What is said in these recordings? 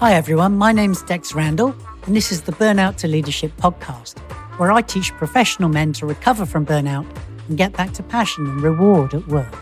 Hi everyone, my name's Dex Randall, and this is the Burnout to Leadership podcast, where I teach professional men to recover from burnout and get back to passion and reward at work.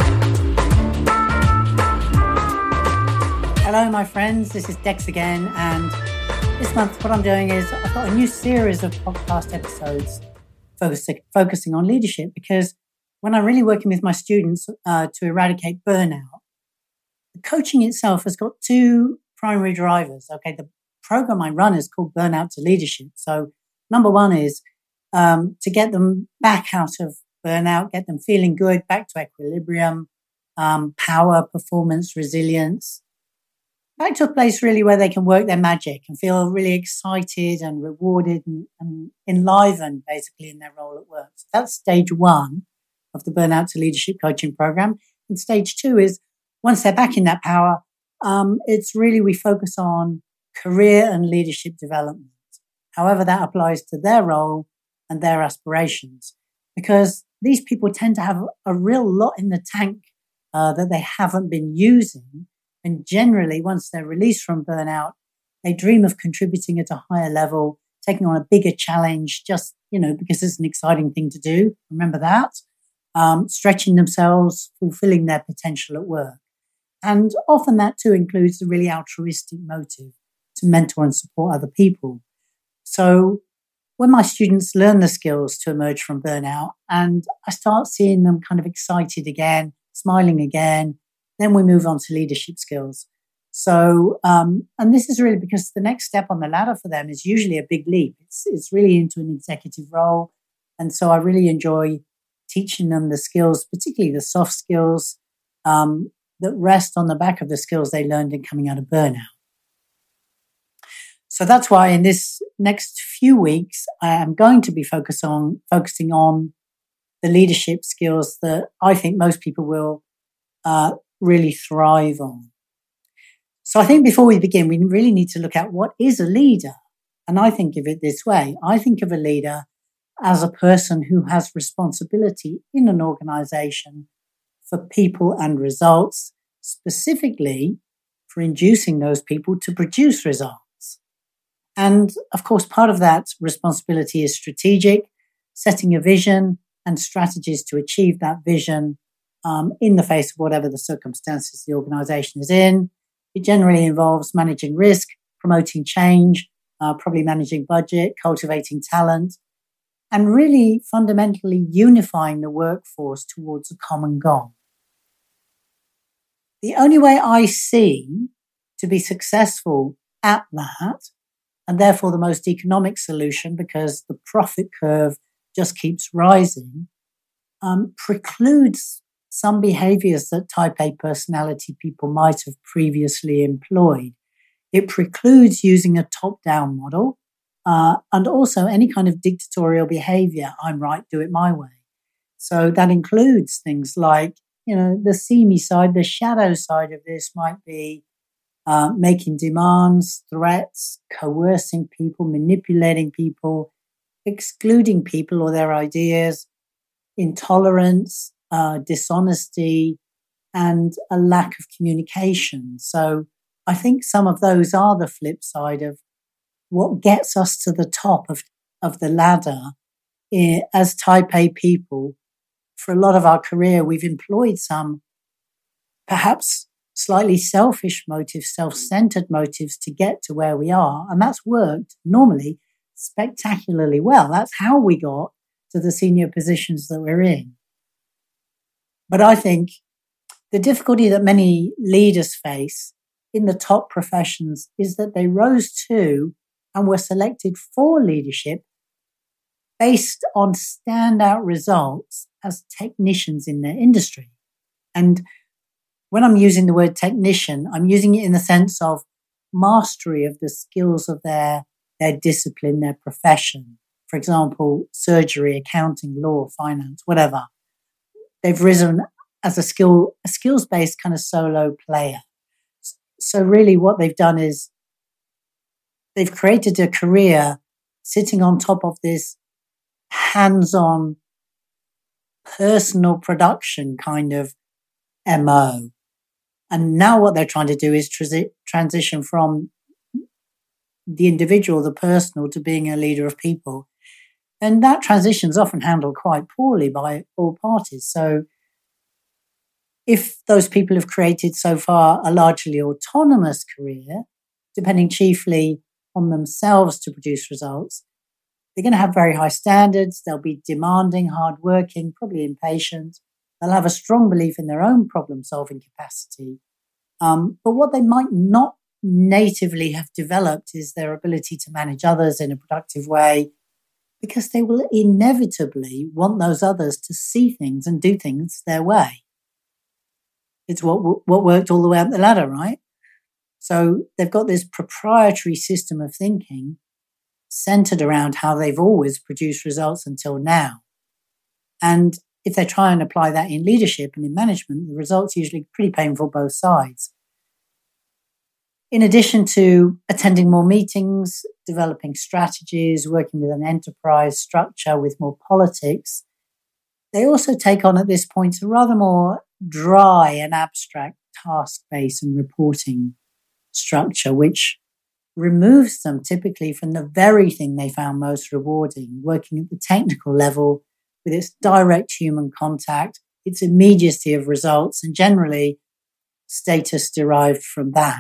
Hello my friends, this is Dex again, and this month what I'm doing is I've got a new series of podcast episodes focusing on leadership, because when I'm really working with my students to eradicate burnout, the coaching itself has got two primary drivers. Okay, the program I run is called Burnout to Leadership. So number one is to get them back out of burnout, get them feeling good, back to equilibrium, power, performance, resilience, back to a place really where they can work their magic and feel really excited and rewarded and enlivened basically in their role at work. So that's stage one of the Burnout to Leadership coaching program. And stage two is once they're back in that power, it's really we focus on career and leadership development, however that applies to their role and their aspirations, because these people tend to have a real lot in the tank that they haven't been using. And generally, once they're released from burnout, they dream of contributing at a higher level, taking on a bigger challenge, just, because it's an exciting thing to do. Remember that. Stretching themselves, fulfilling their potential at work. And often that too includes a really altruistic motive to mentor and support other people. So when my students learn the skills to emerge from burnout and I start seeing them kind of excited again, smiling again, then we move on to leadership skills. So, and this is really because the next step on the ladder for them is usually a big leap. It's really into an executive role. And so I really enjoy teaching them the skills, particularly the soft skills, that rest on the back of the skills they learned in coming out of burnout. So that's why in this next few weeks, I am going to be focusing on the leadership skills that I think most people will really thrive on. So I think before we begin, we really need to look at what is a leader. And I think of it this way. I think of a leader as a person who has responsibility in an organization for people and results, specifically for inducing those people to produce results. And of course, part of that responsibility is strategic, setting a vision and strategies to achieve that vision in the face of whatever the circumstances the organization is in. It generally involves managing risk, promoting change, probably managing budget, cultivating talent, and really fundamentally unifying the workforce towards a common goal. The only way I see to be successful at that, and therefore the most economic solution because the profit curve just keeps rising, precludes some behaviors that type A personality people might have previously employed. It precludes using a top-down model and also any kind of dictatorial behavior. I'm right, do it my way. So that includes things like, the seamy side, the shadow side of this might be making demands, threats, coercing people, manipulating people, excluding people or their ideas, intolerance, dishonesty, and a lack of communication. So I think some of those are the flip side of what gets us to the top of the ladder as type A people. For a lot of our career, we've employed some perhaps slightly selfish motives, self-centered motives to get to where we are. And that's worked normally spectacularly well. That's how we got to the senior positions that we're in. But I think the difficulty that many leaders face in the top professions is that they rose to and were selected for leadership based on standout results as technicians in their industry. And when I'm using the word technician, I'm using it in the sense of mastery of the skills of their discipline, their profession. For example, surgery, accounting, law, finance, whatever. They've risen as a skills-based kind of solo player. So really what they've done is they've created a career sitting on top of this hands-on personal production kind of MO. And now what they're trying to do is transition from the individual, the personal, to being a leader of people. And that transition is often handled quite poorly by all parties. So if those people have created so far a largely autonomous career, depending chiefly on themselves to produce results, they're going to have very high standards. They'll be demanding, hardworking, probably impatient. They'll have a strong belief in their own problem-solving capacity. But what they might not natively have developed is their ability to manage others in a productive way, because they will inevitably want those others to see things and do things their way. It's what worked all the way up the ladder, right? So they've got this proprietary system of thinking centered around how they've always produced results until now. And if they try and apply that in leadership and in management, the results are usually pretty painful both sides. In addition to attending more meetings, developing strategies, working with an enterprise structure with more politics, they also take on at this point a rather more dry and abstract task-based and reporting structure, which removes them typically from the very thing they found most rewarding, working at the technical level with its direct human contact, its immediacy of results, and generally status derived from that.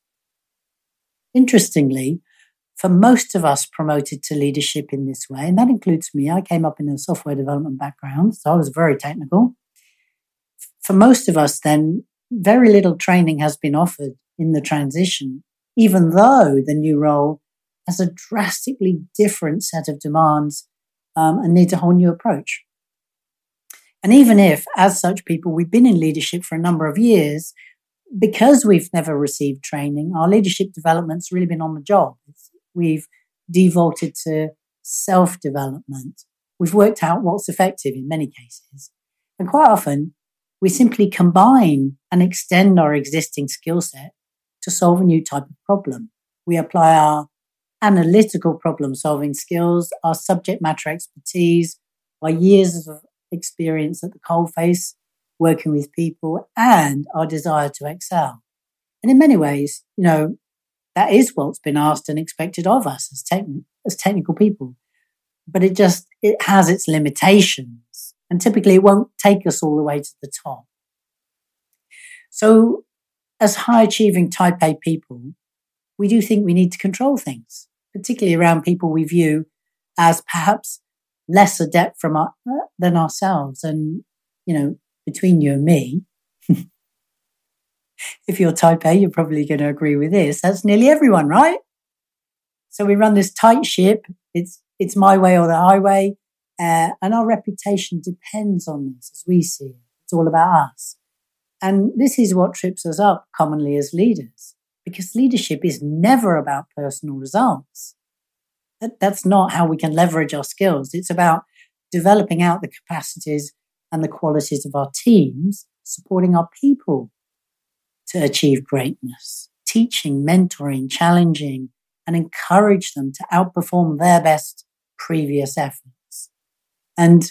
Interestingly, for most of us promoted to leadership in this way, and that includes me, I came up in a software development background, so I was very technical. For most of us then, very little training has been offered in the transition, even though the new role has a drastically different set of demands and needs a whole new approach. And even if, as such people, we've been in leadership for a number of years, because we've never received training, our leadership development's really been on the job. We've defaulted to self-development. We've worked out what's effective in many cases. And quite often, we simply combine and extend our existing skill set to solve a new type of problem. We apply our analytical problem-solving skills, our subject matter expertise, our years of experience at the coalface, working with people, and our desire to excel. And in many ways, that is what's been asked and expected of us as technical people. But it has its limitations, and typically it won't take us all the way to the top. So as high-achieving Type A people, we do think we need to control things, particularly around people we view as perhaps less adept than ourselves. And, between you and me, if you're Type A, you're probably going to agree with this. That's nearly everyone, right? So we run this tight ship. It's my way or the highway. And our reputation depends on this, as we see it. It's all about us. And this is what trips us up commonly as leaders, because leadership is never about personal results. That's not how we can leverage our skills. It's about developing out the capacities and the qualities of our teams, supporting our people to achieve greatness, teaching, mentoring, challenging, and encourage them to outperform their best previous efforts. And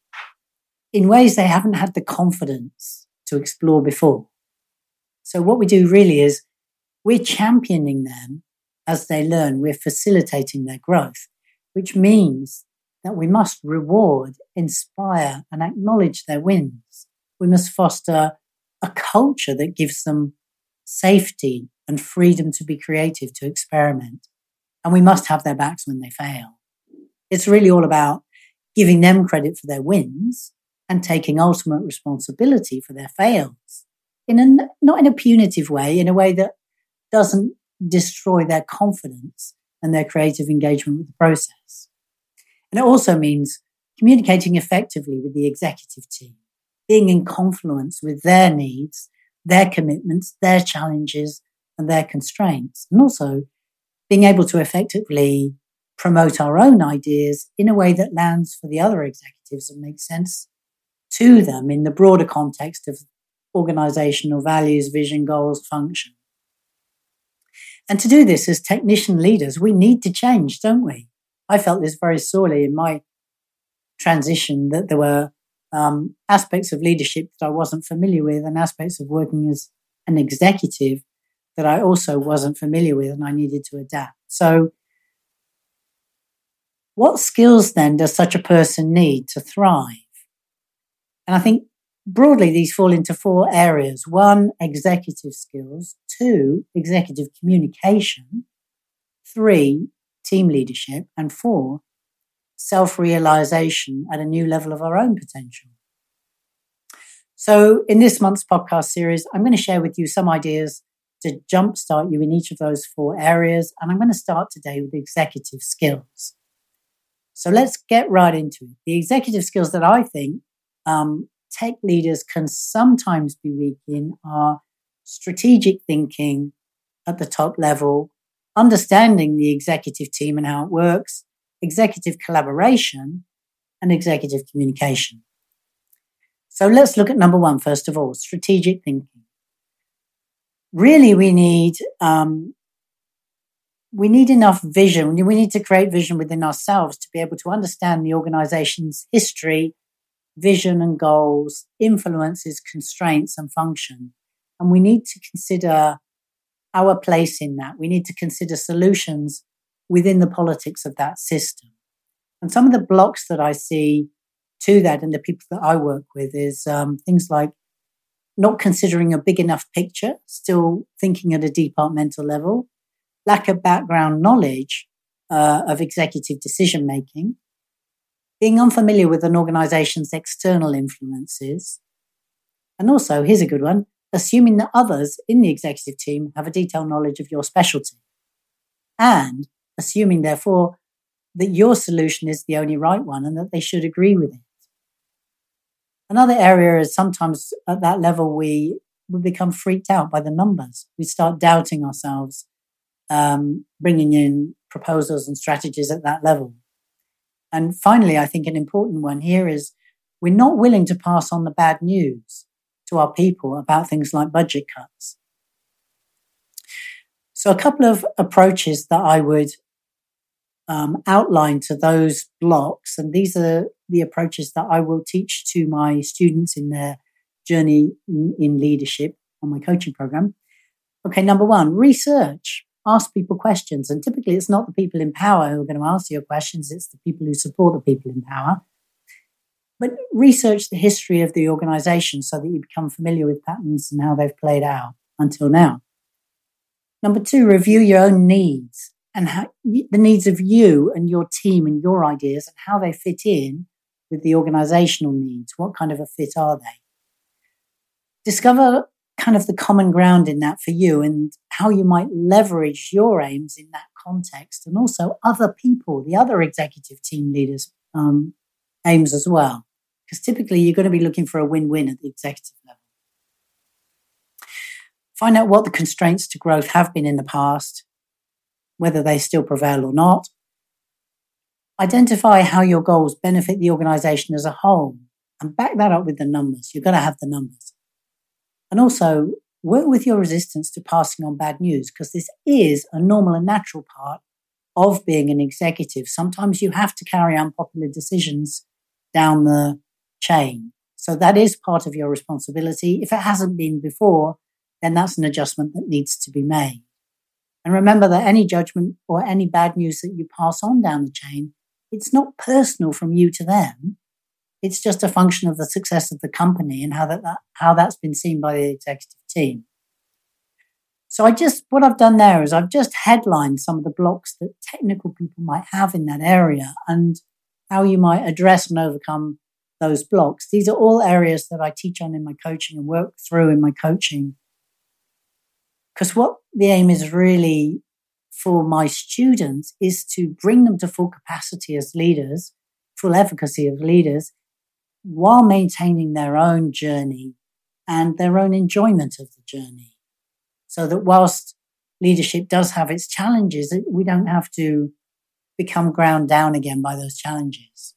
in ways they haven't had the confidence to explore before. So what we do really is we're championing them as they learn. We're facilitating their growth, which means that we must reward, inspire, and acknowledge their wins. We must foster a culture that gives them safety and freedom to be creative, to experiment. And we must have their backs when they fail. It's really all about giving them credit for their wins and taking ultimate responsibility for their fails, not in a punitive way, in a way that doesn't destroy their confidence and their creative engagement with the process. And it also means communicating effectively with the executive team, being in confluence with their needs, their commitments, their challenges, and their constraints, and also being able to effectively promote our own ideas in a way that lands for the other executives and makes sense to them in the broader context of organizational values, vision, goals, function. And to do this as technician leaders, we need to change, don't we? I felt this very sorely in my transition, that there were aspects of leadership that I wasn't familiar with and aspects of working as an executive that I also wasn't familiar with, and I needed to adapt. So what skills then does such a person need to thrive? And I think broadly these fall into 4 areas. 1, executive skills. 2, executive communication. 3, team leadership. And 4, self-realization at a new level of our own potential. So in this month's podcast series, I'm going to share with you some ideas to jumpstart you in each of those 4 areas. And I'm going to start today with executive skills. So let's get right into it. The executive skills that I think tech leaders can sometimes be weak in are strategic thinking at the top level, understanding the executive team and how it works, executive collaboration, and executive communication. So let's look at number 1, first of all, strategic thinking. Really, we need enough vision. We need to create vision within ourselves to be able to understand the organization's history, vision and goals, influences, constraints, and function. And we need to consider our place in that. We need to consider solutions within the politics of that system. And some of the blocks that I see to that and the people that I work with is things like not considering a big enough picture, still thinking at a departmental level, lack of background knowledge of executive decision making, being unfamiliar with an organization's external influences, and also, here's a good one, assuming that others in the executive team have a detailed knowledge of your specialty, and assuming, therefore, that your solution is the only right one and that they should agree with it. Another area is sometimes at that level we become freaked out by the numbers. We start doubting ourselves, bringing in proposals and strategies at that level. And finally, I think an important one here is we're not willing to pass on the bad news to our people about things like budget cuts. So a couple of approaches that I would outline to those blocks, and these are the approaches that I will teach to my students in their journey in leadership on my coaching program. Okay, number 1, research. Ask people questions. And typically it's not the people in power who are going to answer your questions, it's the people who support the people in power. But research the history of the organization so that you become familiar with patterns and how they've played out until now. Number 2, review your own needs and how, the needs of you and your team and your ideas and how they fit in with the organizational needs. What kind of a fit are they? Discover kind of the common ground in that for you and how you might leverage your aims in that context, and also other people, the other executive team leaders' aims as well. Because typically you're going to be looking for a win-win at the executive level. Find out what the constraints to growth have been in the past, whether they still prevail or not. Identify how your goals benefit the organization as a whole and back that up with the numbers. You're going to have the numbers. And also work with your resistance to passing on bad news, because this is a normal and natural part of being an executive. Sometimes you have to carry unpopular decisions down the chain. So that is part of your responsibility. If it hasn't been before, then that's an adjustment that needs to be made. And remember that any judgment or any bad news that you pass on down the chain, it's not personal from you to them. It's just a function of the success of the company and how that's been seen by the executive team. So what I've done there is I've just headlined some of the blocks that technical people might have in that area and how you might address and overcome those blocks. These are all areas that I teach on in my coaching and work through in my coaching. Because what the aim is really for my students is to bring them to full capacity as leaders, full efficacy of leaders, while maintaining their own journey and their own enjoyment of the journey. So that whilst leadership does have its challenges, we don't have to become ground down again by those challenges.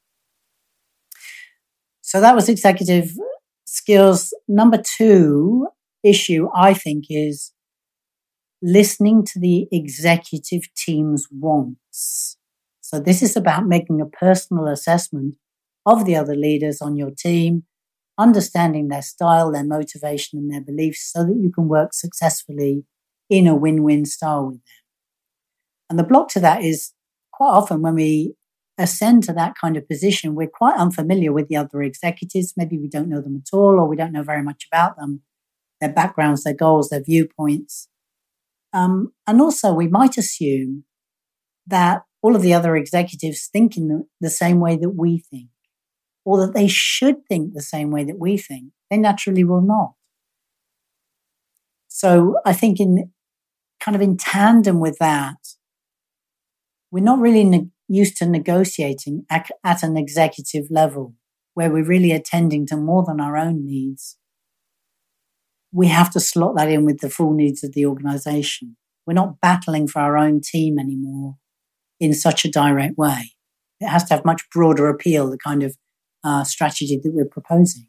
So that was executive skills. Number 2 issue, I think, is listening to the executive team's wants. So this is about making a personal assessment of the other leaders on your team, understanding their style, their motivation, and their beliefs so that you can work successfully in a win-win style with them. And the block to that is quite often when we ascend to that kind of position, we're quite unfamiliar with the other executives. Maybe we don't know them at all, or we don't know very much about them, their backgrounds, their goals, their viewpoints. And also we might assume that all of the other executives think in the same way that we think, or that they should think the same way that we think. They naturally will not. So I think in tandem with that, we're not really used to negotiating at an executive level where we're really attending to more than our own needs. We have to slot that in with the full needs of the organization. We're not battling for our own team anymore in such a direct way. It has to have much broader appeal, the kind of strategy that we're proposing.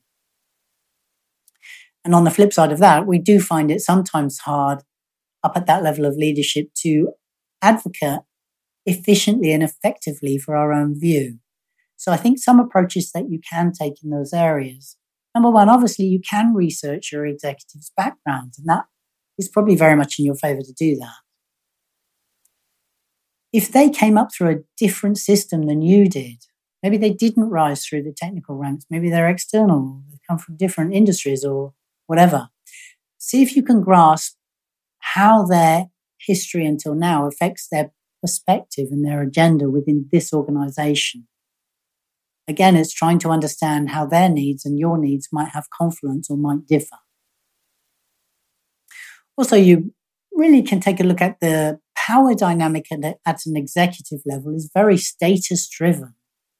And on the flip side of that, we do find it sometimes hard up at that level of leadership to advocate efficiently and effectively for our own view. So I think some approaches that you can take in those areas. Number one, obviously you can research your executive's background, and that is probably very much in your favor to do that. If they came up through a different system than you did, maybe they didn't rise through the technical ranks, maybe they're external, they come from different industries or whatever. See if you can grasp how their history until now affects their perspective and their agenda within this organization. Again, it's trying to understand how their needs and your needs might have confluence or might differ. Also, you really can take a look at the power dynamic at an executive level is very status driven.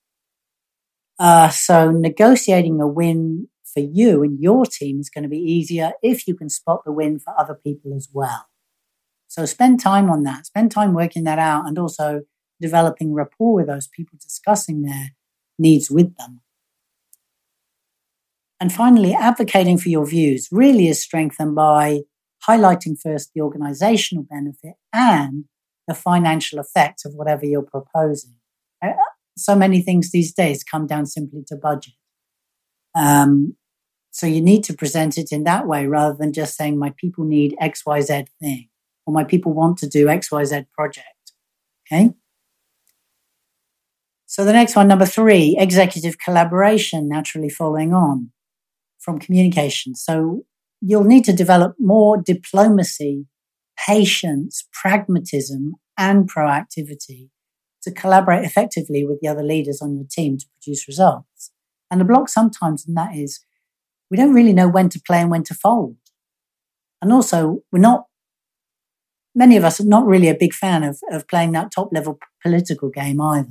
So negotiating a win for you and your team is going to be easier if you can spot the win for other people as well. So spend time on that. Spend time working that out and also developing rapport with those people, discussing their needs with them. And finally, advocating for your views really is strengthened by highlighting first the organizational benefit and the financial effect of whatever you're proposing. So many things these days come down simply to budget. So you need to present it in that way rather than just saying my people need XYZ thing or my people want to do XYZ project. Okay? So the next one, number 3, executive collaboration, naturally following on from communication. So you'll need to develop more diplomacy, patience, pragmatism, and proactivity to collaborate effectively with the other leaders on your team to produce results. And the block sometimes in that is we don't really know when to play and when to fold. And also, many of us are not really a big fan of playing that top level political game either.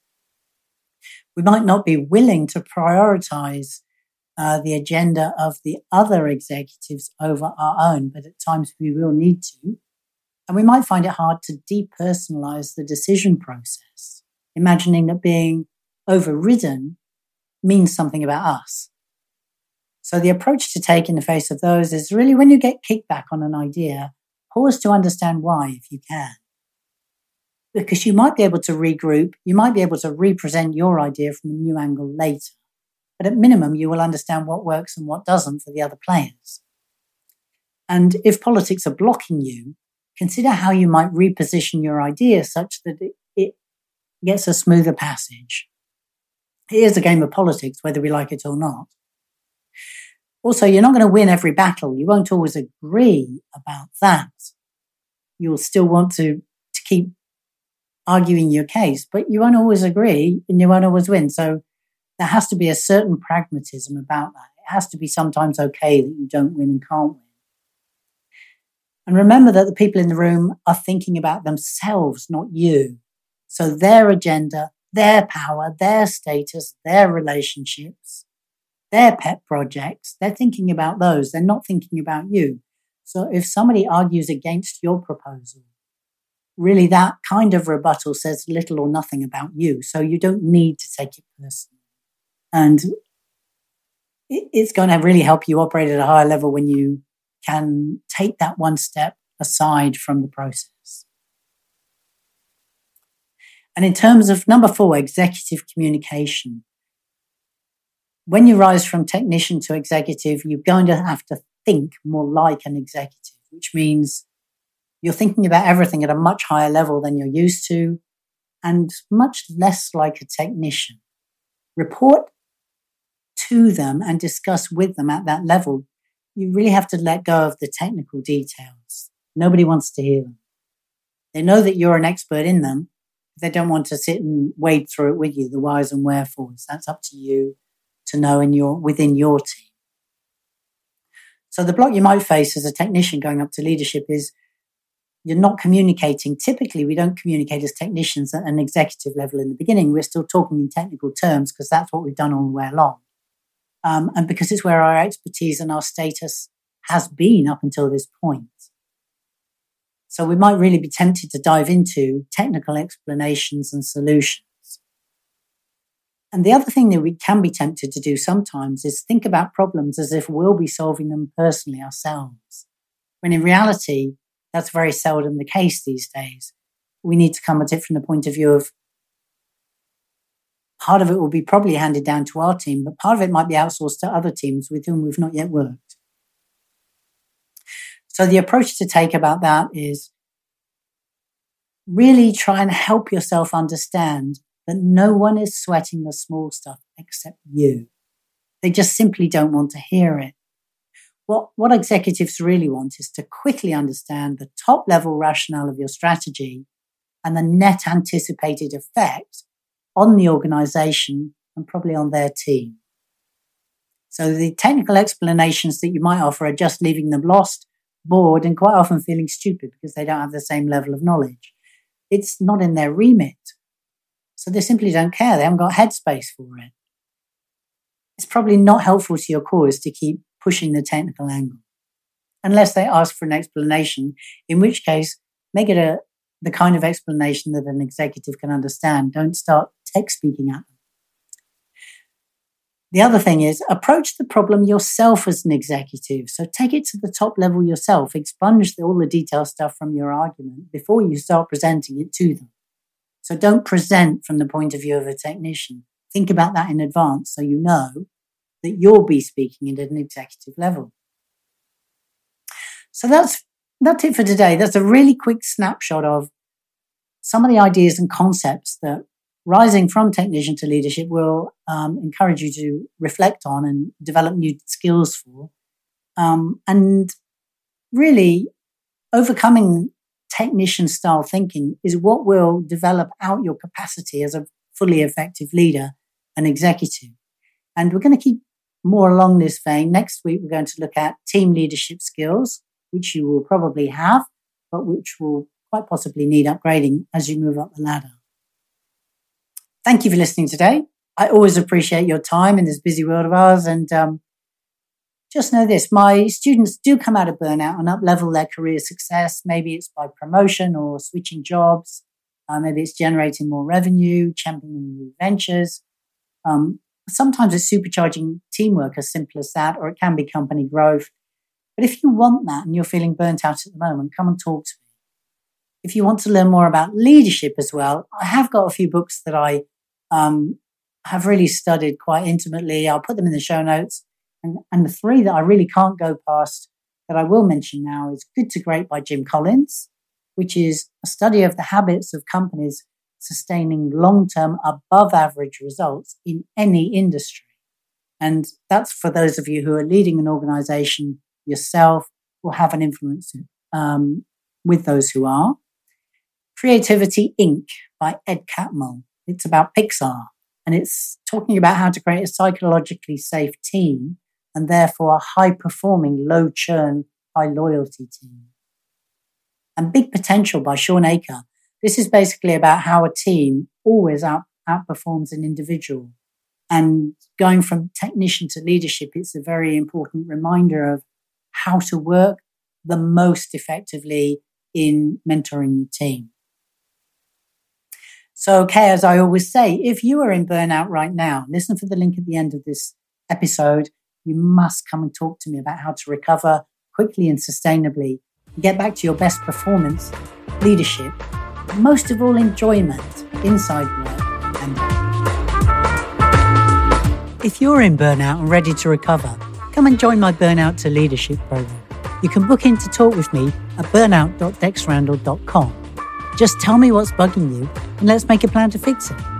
We might not be willing to prioritize the agenda of the other executives over our own, but at times we will need to. And we might find it hard to depersonalize the decision process, imagining that being overridden means something about us. So the approach to take in the face of those is really when you get kickback on an idea, pause to understand why if you can. Because you might be able to regroup, you might be able to represent your idea from a new angle later. But at minimum, you will understand what works and what doesn't for the other players. And if politics are blocking you, consider how you might reposition your idea such that it gets a smoother passage. It is a game of politics, whether we like it or not. Also, you're not going to win every battle. You won't always agree about that. You'll still want to keep arguing your case, but you won't always agree and you won't always win. So there has to be a certain pragmatism about that. It has to be sometimes okay that you don't win and can't win. And remember that the people in the room are thinking about themselves, not you. So their agenda, their power, their status, their relationships, their pet projects, they're thinking about those. They're not thinking about you. So if somebody argues against your proposal, really that kind of rebuttal says little or nothing about you. So you don't need to take it personally. And it's going to really help you operate at a higher level when you can take that one step aside from the process. And in terms of number 4, executive communication, when you rise from technician to executive, you're going to have to think more like an executive, which means You're thinking about everything at a much higher level than you're used to, and much less like a technician. Report to them and discuss with them at that level. You really have to let go of the technical details. Nobody wants to hear them. They know that you're an expert in them. They don't want to sit and wade through it with you, the whys and wherefores. That's up to you to know within your team. So the block you might face as a technician going up to leadership is you're not communicating. Typically, we don't communicate as technicians at an executive level in the beginning. We're still talking in technical terms because that's what we've done all the way along. And because it's where our expertise and our status has been up until this point. So we might really be tempted to dive into technical explanations and solutions. And the other thing that we can be tempted to do sometimes is think about problems as if we'll be solving them personally ourselves. When in reality, that's very seldom the case these days. We need to come at it from the point of view of part of it will be probably handed down to our team, but part of it might be outsourced to other teams with whom we've not yet worked. So the approach to take about that is really try and help yourself understand that no one is sweating the small stuff except you. They just simply don't want to hear it. What executives really want is to quickly understand the top level rationale of your strategy and the net anticipated effect on the organization and probably on their team. So the technical explanations that you might offer are just leaving them lost, bored, and quite often feeling stupid because they don't have the same level of knowledge. It's not in their remit. So they simply don't care. They haven't got headspace for it. It's probably not helpful to your cause to keep pushing the technical angle, unless they ask for an explanation, in which case, make it the kind of explanation that an executive can understand. Don't start tech speaking at them. The other thing is approach the problem yourself as an executive. So take it to the top level yourself, expunge all the detailed stuff from your argument before you start presenting it to them. So don't present from the point of view of a technician. Think about that in advance so you know that you'll be speaking at an executive level. So that's it for today. That's a really quick snapshot of some of the ideas and concepts that rising from technician to leadership will encourage you to reflect on and develop new skills for. And really, overcoming technician style thinking is what will develop out your capacity as a fully effective leader and executive. And we're going to keep more along this vein. Next week, we're going to look at team leadership skills, which you will probably have, but which will quite possibly need upgrading as you move up the ladder. Thank you for listening today. I always appreciate your time in this busy world of ours. And just know this, my students do come out of burnout and up-level their career success. Maybe it's by promotion or switching jobs. Maybe it's generating more revenue, championing new ventures. Sometimes it's supercharging teamwork, as simple as that, or it can be company growth. But if you want that and you're feeling burnt out at the moment, come and talk to me. If you want to learn more about leadership as well, I have got a few books that I have really studied quite intimately. I'll put them in the show notes. And the three that I really can't go past that I will mention now is Good to Great by Jim Collins, which is a study of the habits of companies sustaining long-term above average results in any industry. And that's for those of you who are leading an organization yourself or have an influence with those who are. Creativity Inc. by Ed Catmull. It's about Pixar, and it's talking about how to create a psychologically safe team and therefore a high-performing, low-churn, high-loyalty team. And Big Potential by Sean Aker. This is basically about how a team always outperforms an individual. And going from technician to leadership, it's a very important reminder of how to work the most effectively in mentoring your team. So, okay, as I always say, if you are in burnout right now, listen for the link at the end of this episode. You must come and talk to me about how to recover quickly and sustainably and get back to your best performance, leadership, and most of all, enjoyment inside work and out. If you're in burnout and ready to recover, come and join my Burnout to Leadership program. you can book in to talk with me at burnout.dexrandall.com. Just tell me what's bugging you and let's make a plan to fix it.